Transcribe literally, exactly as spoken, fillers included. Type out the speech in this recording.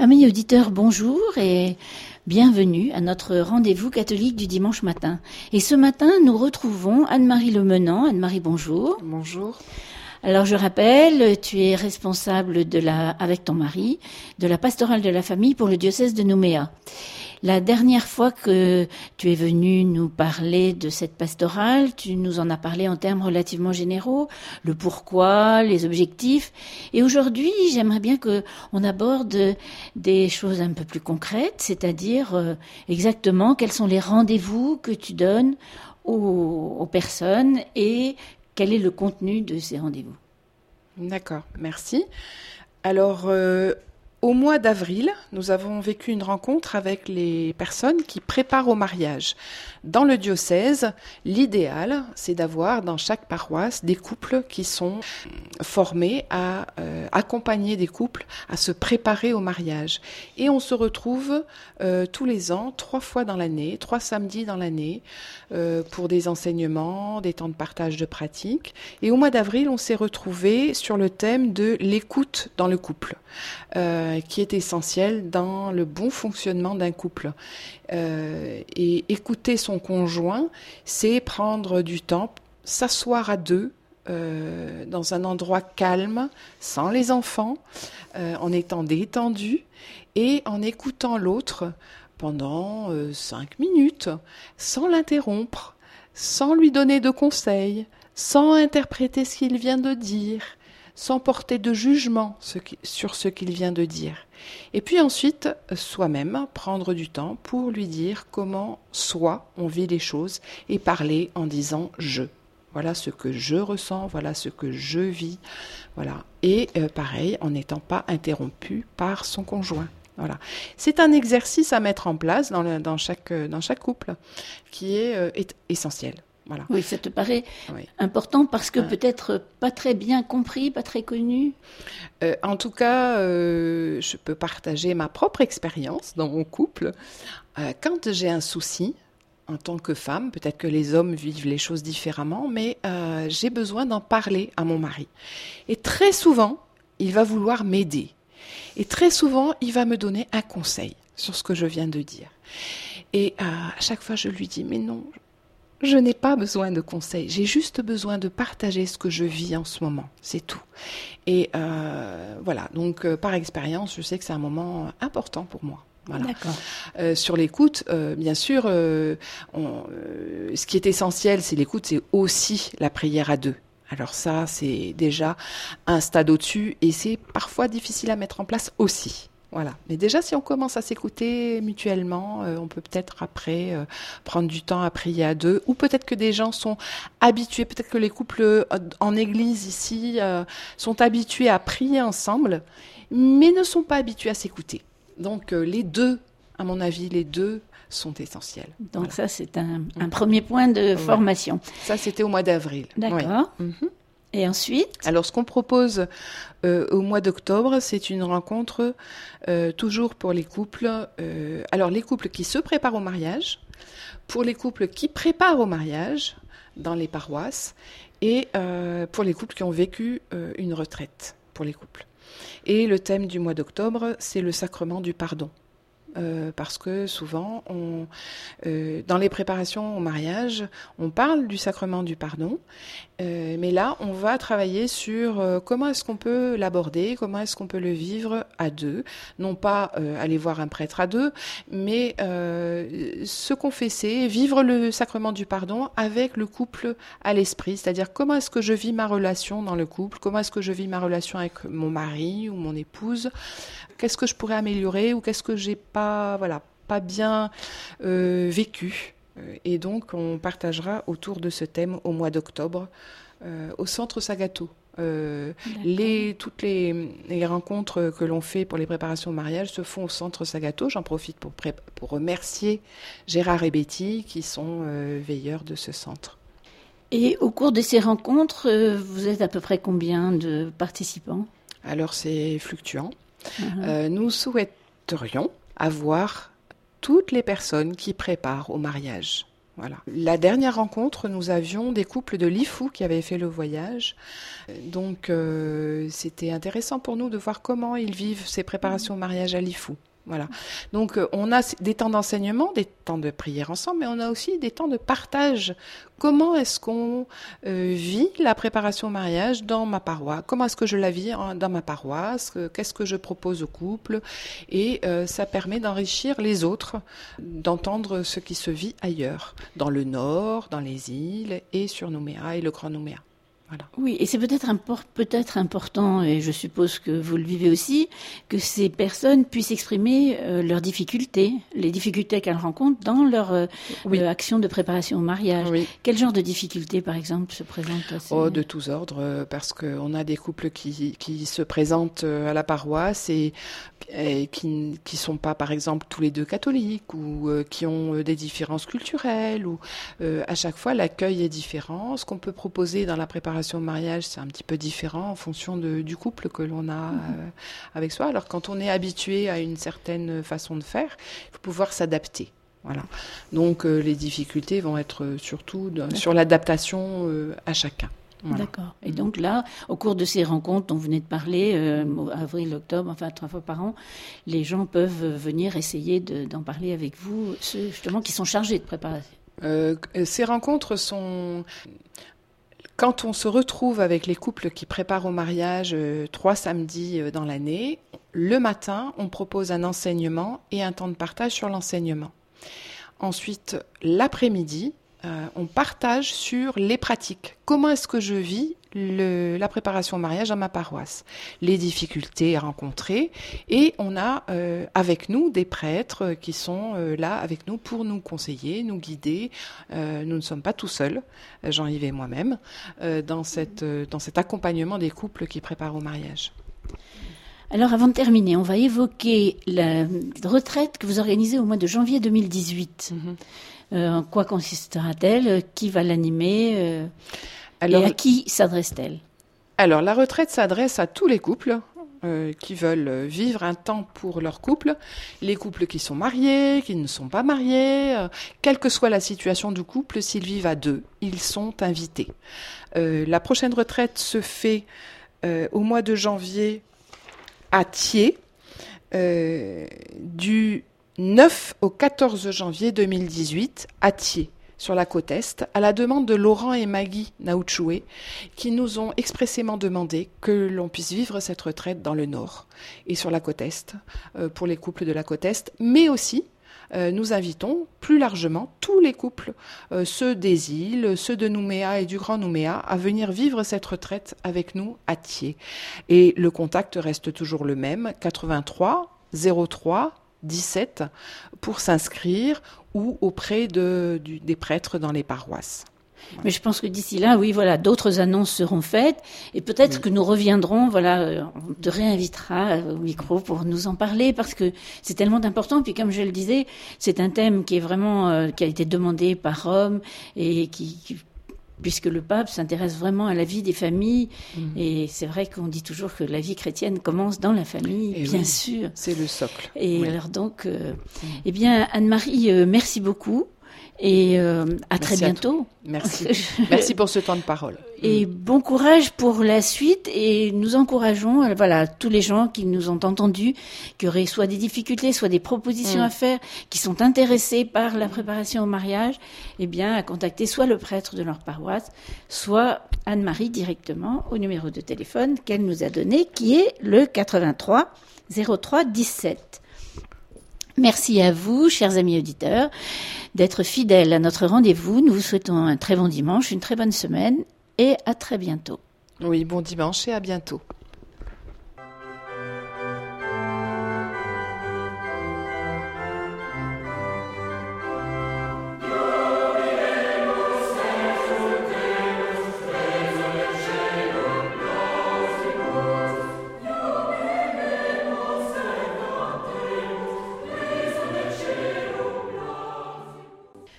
Amis auditeurs, bonjour et bienvenue à notre rendez-vous catholique du dimanche matin. Et ce matin, nous retrouvons Anne-Marie Lemenant. Anne-Marie, bonjour. Bonjour. Alors je rappelle, tu es responsable de la, avec ton mari, de la pastorale de la famille pour le diocèse de Nouméa. La dernière fois que tu es venu nous parler de cette pastorale, tu nous en as parlé en termes relativement généraux, le pourquoi, les objectifs. Et aujourd'hui, j'aimerais bien que on aborde des choses un peu plus concrètes, c'est-à-dire euh, exactement quels sont les rendez-vous que tu donnes aux, aux personnes et quel est le contenu de ces rendez-vous. D'accord, merci. Alors, euh, au mois d'avril, nous avons vécu une rencontre avec les personnes qui préparent au mariage. Dans le diocèse, l'idéal, c'est d'avoir dans chaque paroisse des couples qui sont formés à euh, accompagner des couples à se préparer au mariage. Et on se retrouve euh, tous les ans, trois fois dans l'année, trois samedis dans l'année, euh, pour des enseignements, des temps de partage de pratiques. Et au mois d'avril, on s'est retrouvés sur le thème de l'écoute dans le couple. Euh, qui est essentiel dans le bon fonctionnement d'un couple. Euh, et écouter son conjoint, c'est prendre du temps, s'asseoir à deux, euh, dans un endroit calme, sans les enfants, euh, en étant détendu et en écoutant l'autre pendant euh, cinq minutes, sans l'interrompre, sans lui donner de conseils, sans interpréter ce qu'il vient de dire, sans porter de jugement sur ce qu'il vient de dire. Et puis ensuite, soi-même, prendre du temps pour lui dire comment soi on vit les choses et parler en disant « je ». Voilà ce que je ressens, voilà ce que je vis. Voilà. Et euh, pareil, en n'étant pas interrompu par son conjoint. Voilà. C'est un exercice à mettre en place dans, le, dans, chaque, dans chaque couple qui est, euh, est essentiel. Voilà. Oui, ça te paraît oui. important parce que ouais. peut-être pas très bien compris, pas très connu. Euh, en tout cas, euh, je peux partager ma propre expérience dans mon couple. Euh, quand j'ai un souci, en tant que femme, peut-être que les hommes vivent les choses différemment, mais euh, j'ai besoin d'en parler à mon mari. Et très souvent, il va vouloir m'aider. Et très souvent, il va me donner un conseil sur ce que je viens de dire. Et euh, à chaque fois, je lui dis, mais non, je n'ai pas besoin de conseils, j'ai juste besoin de partager ce que je vis en ce moment, c'est tout. Et euh, voilà, donc euh, par expérience, je sais que c'est un moment important pour moi. Voilà. D'accord. Euh, sur l'écoute, euh, bien sûr, euh, on, euh, ce qui est essentiel, c'est l'écoute, c'est aussi la prière à deux. Alors ça, c'est déjà un stade au-dessus et c'est parfois difficile à mettre en place aussi. Voilà. Mais déjà, si on commence à s'écouter mutuellement, euh, on peut peut-être après euh, prendre du temps à prier à deux. Ou peut-être que des gens sont habitués, peut-être que les couples euh, en église ici euh, sont habitués à prier ensemble, mais ne sont pas habitués à s'écouter. Donc euh, les deux, à mon avis, les deux sont essentiels. Donc voilà. ça, c'est un, un premier point de ouais. formation. Ça, c'était au mois d'avril. D'accord. Oui. Mm-hmm. Et ensuite ? Alors, ce qu'on propose euh, au mois d'octobre, c'est une rencontre euh, toujours pour les couples. Euh, alors, les couples qui se préparent au mariage, pour les couples qui préparent au mariage dans les paroisses, et euh, pour les couples qui ont vécu euh, une retraite, pour les couples. Et le thème du mois d'octobre, c'est le sacrement du pardon. Euh, parce que souvent, on, euh, dans les préparations au mariage, on parle du sacrement du pardon, euh, mais là, on va travailler sur euh, comment est-ce qu'on peut l'aborder, comment est-ce qu'on peut le vivre à deux, non pas euh, aller voir un prêtre à deux, mais euh, se confesser, vivre le sacrement du pardon avec le couple à l'esprit, c'est-à-dire comment est-ce que je vis ma relation dans le couple, comment est-ce que je vis ma relation avec mon mari ou mon épouse, qu'est-ce que je pourrais améliorer ou qu'est-ce que j'ai pas, voilà, pas bien euh, vécu. Et donc, on partagera autour de ce thème au mois d'octobre euh, au Centre Sagato. Euh, les, toutes les, les rencontres que l'on fait pour les préparations au mariage se font au Centre Sagato. J'en profite pour, pré- pour remercier Gérard et Betty qui sont euh, veilleurs de ce centre. Et au cours de ces rencontres, euh, vous êtes à peu près combien de participants ? Alors, c'est fluctuant. Uh-huh. Euh, nous souhaiterions avoir toutes les personnes qui préparent au mariage. Voilà. La dernière rencontre, nous avions des couples de Lifou qui avaient fait le voyage. Donc, euh, c'était intéressant pour nous de voir comment ils vivent ces préparations au mariage à Lifou. Voilà. Donc, euh, on a des temps d'enseignement, des temps de prière ensemble, mais on a aussi des temps de partage. Comment est-ce qu'on euh, vit la préparation au mariage dans ma paroisse? Comment est-ce que je la vis en, dans ma paroisse? Qu'est-ce que je propose au couple? Et euh, ça permet d'enrichir les autres, d'entendre ce qui se vit ailleurs, dans le Nord, dans les îles et sur Nouméa et le Grand Nouméa. Voilà. Oui, et c'est peut-être import, peut-être important, et je suppose que vous le vivez aussi, que ces personnes puissent exprimer euh, leurs difficultés, les difficultés qu'elles rencontrent dans leur euh, oui. euh, action de préparation au mariage. Oui. Quel genre de difficultés, par exemple, se présentent à ces... Oh, de tous ordres, parce qu'on a des couples qui, qui se présentent à la paroisse et, et qui qui sont pas, par exemple, tous les deux catholiques ou euh, qui ont des différences culturelles. Ou euh, à chaque fois, l'accueil est différent. Ce qu'on peut proposer dans la préparation au mariage, c'est un petit peu différent en fonction de, du couple que l'on a euh, avec soi. Alors quand on est habitué à une certaine façon de faire, il faut pouvoir s'adapter. Voilà. Donc euh, les difficultés vont être surtout de, sur l'adaptation euh, à chacun. Voilà. D'accord. Et donc là, au cours de ces rencontres dont vous venez de parler, euh, avril, octobre, enfin trois fois par an, les gens peuvent venir essayer de, d'en parler avec vous, ceux justement qui sont chargés de préparation. Euh, ces rencontres sont... Quand on se retrouve avec les couples qui préparent au mariage euh, trois samedis euh, dans l'année, le matin, on propose un enseignement et un temps de partage sur l'enseignement. Ensuite, l'après-midi, euh, on partage sur les pratiques. Comment est-ce que je vis le, la préparation au mariage à ma paroisse, les difficultés à rencontrer, et on a euh, avec nous des prêtres qui sont euh, là avec nous pour nous conseiller, nous guider. Euh, nous ne sommes pas tout seuls, Jean-Yves et moi-même, euh, dans, cette, euh, dans cet accompagnement des couples qui préparent au mariage. Alors avant de terminer, on va évoquer la retraite que vous organisez au mois de janvier deux mille dix-huit. Mm-hmm. Euh, en quoi consistera-t-elle? Qui va l'animer? euh... Alors, et à qui s'adresse-t-elle? Alors, la retraite s'adresse à tous les couples euh, qui veulent vivre un temps pour leur couple, les couples qui sont mariés, qui ne sont pas mariés, euh, quelle que soit la situation du couple, s'ils vivent à deux, ils sont invités. Euh, la prochaine retraite se fait euh, au mois de janvier à Thiers, euh, du neuf au quatorze janvier deux mille dix-huit, à Thiers, sur la côte Est, à la demande de Laurent et Maggie Naouchoué, qui nous ont expressément demandé que l'on puisse vivre cette retraite dans le Nord et sur la côte Est, euh, pour les couples de la côte Est, mais aussi euh, nous invitons plus largement tous les couples, euh, ceux des îles, ceux de Nouméa et du Grand Nouméa, à venir vivre cette retraite avec nous à Thiers. Et le contact reste toujours le même, quatre-vingt-trois zéro trois dix-sept, pour s'inscrire ou auprès de, du, des prêtres dans les paroisses. Voilà. Mais je pense que d'ici là, oui, voilà, d'autres annonces seront faites et peut-être oui. que nous reviendrons, voilà, on te réinvitera au micro pour nous en parler parce que c'est tellement important. Puis comme je le disais, c'est un thème qui est vraiment, euh, qui a été demandé par Rome et qui, qui puisque le pape s'intéresse vraiment à la vie des familles. Mmh. Et c'est vrai qu'on dit toujours que la vie chrétienne commence dans la famille, et bien oui, sûr. C'est le socle. Et oui. alors donc, euh, mmh. eh bien, Anne-Marie, euh, merci beaucoup. Et euh, à merci très bientôt. À merci. Merci pour ce temps de parole. Et mmh. bon courage pour la suite. Et nous encourageons, voilà, tous les gens qui nous ont entendus, qui auraient soit des difficultés, soit des propositions mmh. à faire, qui sont intéressés par la préparation au mariage, eh bien, à contacter soit le prêtre de leur paroisse, soit Anne-Marie directement au numéro de téléphone qu'elle nous a donné, qui est le quatre-vingt-trois zéro trois dix-sept. Merci à vous, chers amis auditeurs, d'être fidèles à notre rendez-vous. Nous vous souhaitons un très bon dimanche, une très bonne semaine et à très bientôt. Oui, bon dimanche et à bientôt.